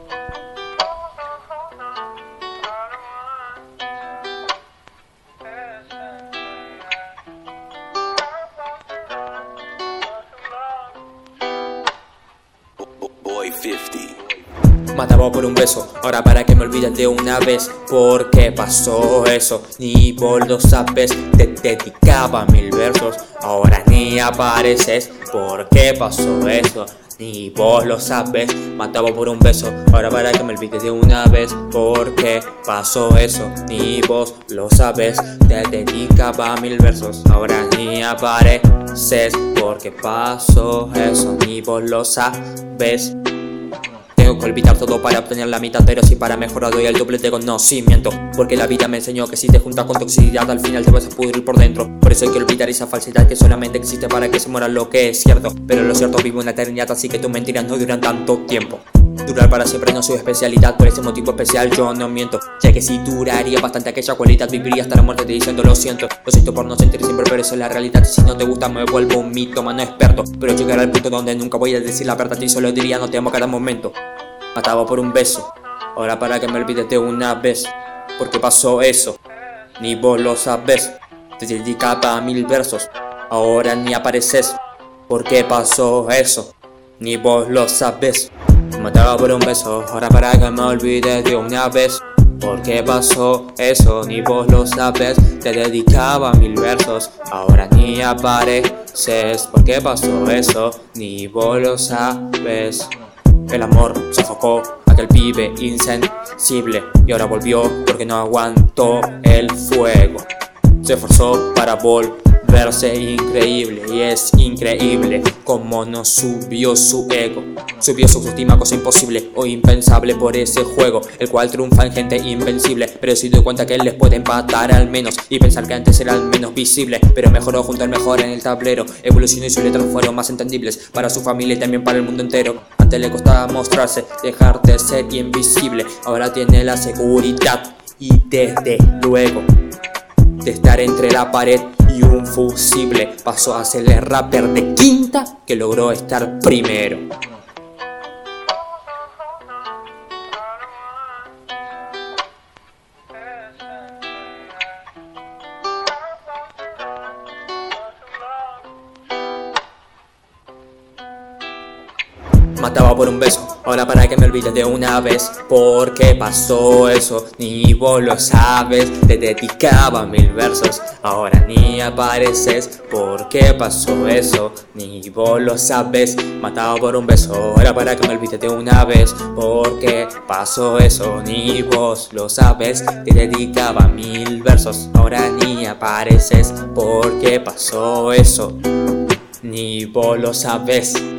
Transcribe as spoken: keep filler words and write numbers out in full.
Mataba por un beso, ahora para que me olvides de una vez. ¿Por qué pasó eso? Ni vos lo sabes. Te dedicaba mil versos, ahora ni apareces. ¿Por qué pasó eso? Ni vos lo sabes. Mataba por un beso, ahora para que me olvides de una vez. ¿Por qué pasó eso? Ni vos lo sabes. Te dedicaba mil versos, ahora ni apareces. ¿Por qué pasó eso? Ni vos lo sabes. Tengo que olvidar todo para obtener la mitad, pero si para mejorar doy el doble de conocimiento. Porque la vida me enseñó que si te juntas con toxicidad al final te vas a pudrir por dentro. Por eso hay que olvidar esa falsedad que solamente existe para que se muera lo que es cierto. Pero lo cierto vive una eternidad, así que tus mentiras no duran tanto tiempo. Durar para siempre no es su especialidad, por ese motivo especial yo no miento. Ya que si duraría bastante aquella cualidad, viviría hasta la muerte diciendo lo siento. Lo siento por no sentir siempre, pero eso es la realidad. Si no te gusta me vuelvo un mitómano experto, pero llegará al punto donde nunca voy a decir la verdad y solo diría no te amo cada momento. Mataba por un beso, ahora para que me olvides de una vez. ¿Por qué pasó eso? Ni vos lo sabes. Te dedicaba a mil versos, ahora ni apareces. ¿Por qué pasó eso? Ni vos lo sabes. Mataba por un beso, ahora para que me olvides de una vez. ¿Por qué pasó eso? Ni vos lo sabes. Te dedicaba mil versos, ahora ni apareces. ¿Por qué pasó eso? Ni vos lo sabes. El amor sofocó a aquel pibe insensible y ahora volvió porque no aguantó el fuego. Se esforzó para volverse increíble y es increíble como no subió su ego. Subió su autoestima, cosa imposible o impensable por ese juego, el cual triunfa en gente invencible. Pero se dio cuenta que él les puede empatar al menos y pensar que antes era al menos visible. Pero mejoró junto al mejor en el tablero, evolucionó y sus letras fueron más entendibles para su familia y también para el mundo entero. Antes le costaba mostrarse, dejar de ser invisible, ahora tiene la seguridad y desde luego de estar entre la pared y un fusible pasó a ser el rapper de quinta que logró estar primero. Mataba por un beso, ahora para que me olvides de una vez. ¿Por qué pasó eso? Ni vos lo sabes. Te dedicaba mil versos, ahora ni apareces. ¿Por qué pasó eso? Ni vos lo sabes. Mataba por un beso, ahora para que me olvides de una vez. ¿Por qué pasó eso? Ni vos lo sabes. Te dedicaba mil versos, ahora ni apareces. ¿Por qué pasó eso? Ni vos lo sabes.